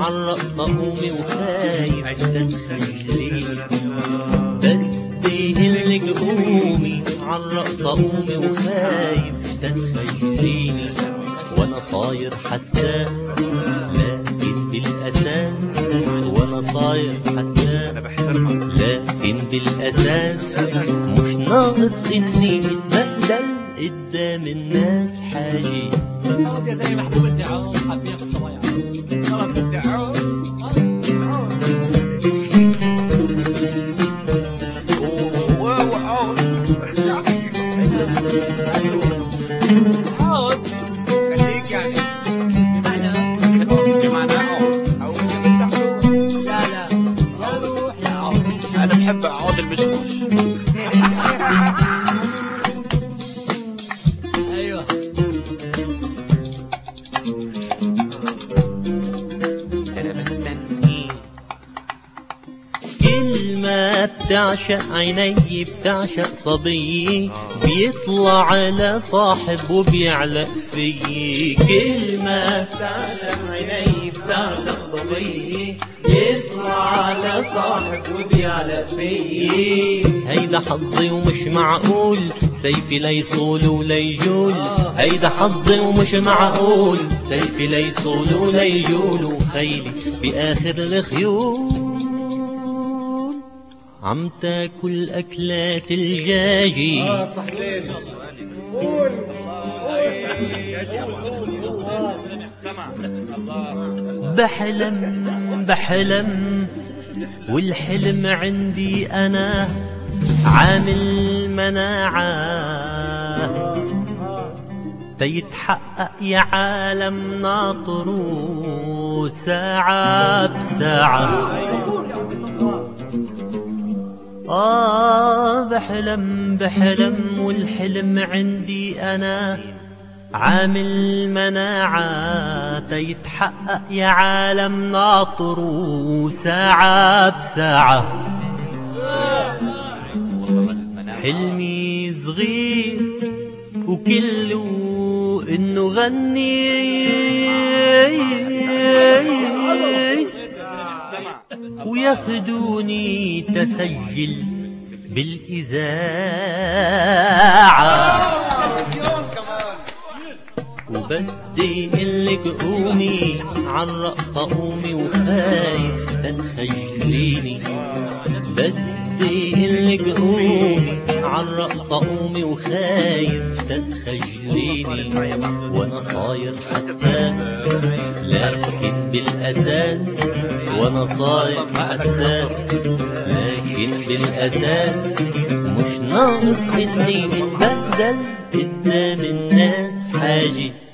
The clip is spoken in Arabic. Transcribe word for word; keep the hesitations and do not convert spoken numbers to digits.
عالرقصة قومي وخايف تتخجليني. بدي قلك قومي عالرقصة قومي وخايف تتخجليني. وانا صاير حساس لكن بالاساس، وانا صاير حساس لكن بالاساس مش ناقص اني اتبهدل قدام الناس حاجي. زي محبوب الدعوة حابين الصبايا خلاص الدعوة. خليك يعني بمعنى بمعنى عود عود. لا لا يا روح يا عود، انا بحب عود المشمش. ايوه كل ما بتعشق عيني بتعشق صبي، بيطلع على صاحب وبيعلق فيي. كل ما بتعشق عيني بتعشق صبي، بيطلع على صاحب وبيعلق فيي. هيدا حظي ومش معقول سيفي ليصول وليجول. هيدا حظي ومش معقول سيفي ليصول وليجول. وخيلي بآخر الخيول عم تاكل أكلات الجاجي. اه صحيح. بحلم بحلم والحلم عندي أنا عامل مناعة تيتحقق يا عالم ناطره ساعة بساعة. آه بحلم بحلم والحلم عندي أنا عامل مناعة تيتحقق يا عالم ناطره ساعة بساعة. حلمي صغير وكله إنه غني وياخدوني تسجل بالإذاعة. وبدي قلك قومي عالرقصة قومي وخايف تتخجليني. بدي قلك قومي عالرقصة قومي وخايف تتخجليني. وانا صاير حساس لكن بالاساس، وانا صاير حساس لكن بالاساس مش ناقص اني اتبدل قدام الناس حاجي.